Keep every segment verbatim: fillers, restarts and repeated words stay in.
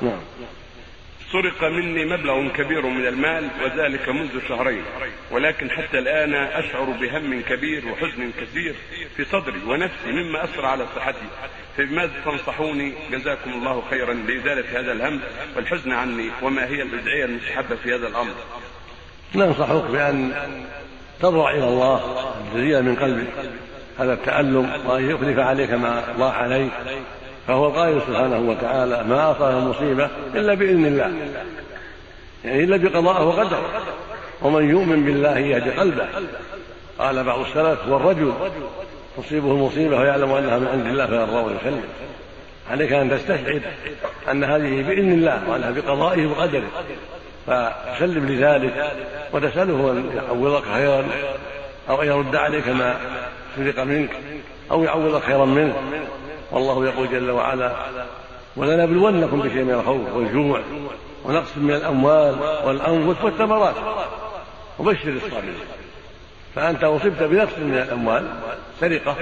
نعم. سرق مني مبلغ كبير من المال وذلك منذ شهرين، ولكن حتى الآن أشعر بهم كبير وحزن كثير في صدري ونفسي مما أثر على صحتي، فبماذا تنصحوني جزاكم الله خيرا لإزالة هذا الهم والحزن عني، وما هي الأدعية المستحبة في هذا الأمر؟ ننصحك بأن تضرع إلى الله جزيلا من قلبك هذا التألم، وأن يخلف عليك ما ضاع عليك، فهو القائل سبحانه وتعالى: ما أصاب مصيبة إلا بإذن الله، يعني إلا بقضاءه وقدره، ومن يؤمن بالله يهدي قلبه. قال بعض السلف: والرجل تصيبه المصيبة ويعلم أنها من عند الله فيرضى ويسلم. عليك أن تستشعر أن هذه بإذن الله وأنها بقضائه وقدره، فسلم لذلك وتسأله أن يعوضك خيرا، أو أن يرد عليك ما سرق منك، أو يعوضك خيرا منه. والله يقول جل وعلا: ولنبلونكم بشيء من الخوف والجوع ونقص من الأموال والأنفس والثمرات وبشر الصابرين. فأنت أصبت بنقص من الأموال سرقة،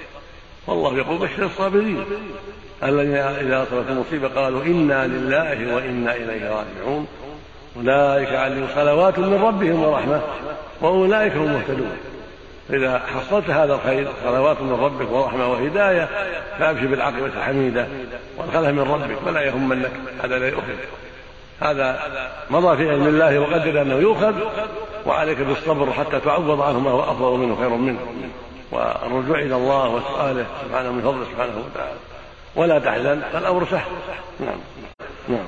والله يقول: بشر الصابرين الذين إذا أصابتهم مصيبة قالوا إنا لله وإنا إليه راجعون أولئك عليهم صلوات من ربهم ورحمة وأولئك هم المهتدون. إذا حصلت هذا الخير، صلوات من ربك ورحمة وهداية، فأبشر بالعاقبة الحميدة وادخلها من ربك ولا يهمنك هذا لا يؤخذ. هذا مضى في علم الله وقدر أنه يؤخذ، وعليك بالصبر حتى تعوض عنه ما هو أفضل منه خير منه، والرجوع إلى الله وسؤاله سبحانه من فضله سبحانه وتعالى. ولا تحزن، فالأمر سهل. نعم. نعم.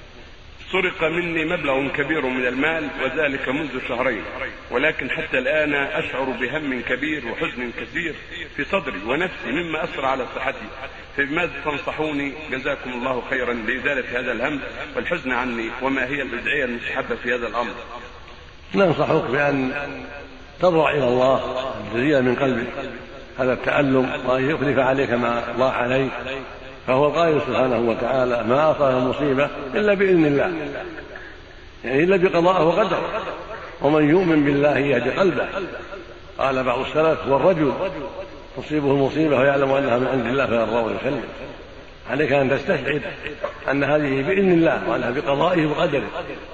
سرق مني مبلغ كبير من المال وذلك منذ شهرين، ولكن حتى الآن أشعر بهم كبير وحزن كثير في صدري ونفسي مما أثر على صحتي، فبماذا تنصحوني جزاكم الله خيرا لإزالة هذا الهم والحزن عني، وما هي الأدعية المستحبة في هذا الأمر؟ ننصحك بأن تضرع إلى الله جزيلا من قلبك هذا التألم، وأن يخلف عليك ما ضاع عليك، فهو القائل سبحانه وتعالى: ما أصاب مصيبة إلا بإذن الله، يعني إلا بقضاءه وقدره، ومن يؤمن بالله يهدي قلبه. قال بعض السلف: والرجل تصيبه المصيبة ويعلم أنها من عند الله فيرضى ويسلم. عليك أن تستشعر أن هذه بإذن الله وأنها بقضائه وقدره،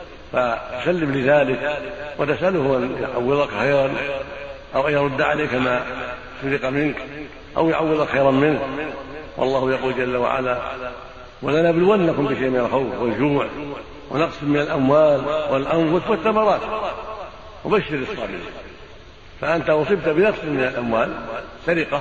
فسلم لذلك وتسأله أن يعوضك خيرا، أو أن يرد عليك ما سرق منك، أو يعوضك خيرا منه. والله يقول جل وعلا: ولنبلونكم بشيء من الخوف والجوع ونقص من الأموال والأنفس والثمرات وبشر الصابرين. فأنت أصبت بنقص من الأموال سرقة،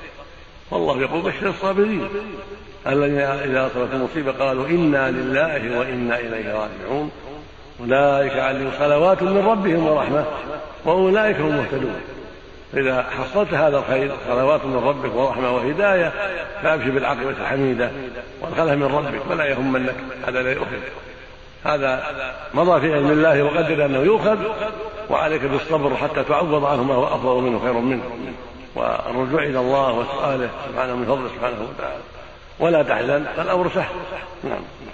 والله يقول: بشر الصابرين الذين إذا أصابتهم مصيبة قالوا إنا لله وإنا إليه راجعون أولئك عليهم صلوات من ربهم ورحمة وأولئك هم المهتدون. إذا حصلت هذا الخير، صلوات من ربك ورحمة وهداية، فأبشر بالعاقبة الحميدة وادخلها من ربك ولا يهمنك هذا لا يؤخذ. هذا مضى في علم الله وقدر أنه يؤخذ، وعليك بالصبر حتى تعوض عنه ما هو أفضل منه خير منه، والرجوع إلى الله وسؤاله سبحانه من فضله سبحانه وتعالى. ولا تحزن، فالأمر سهل. نعم.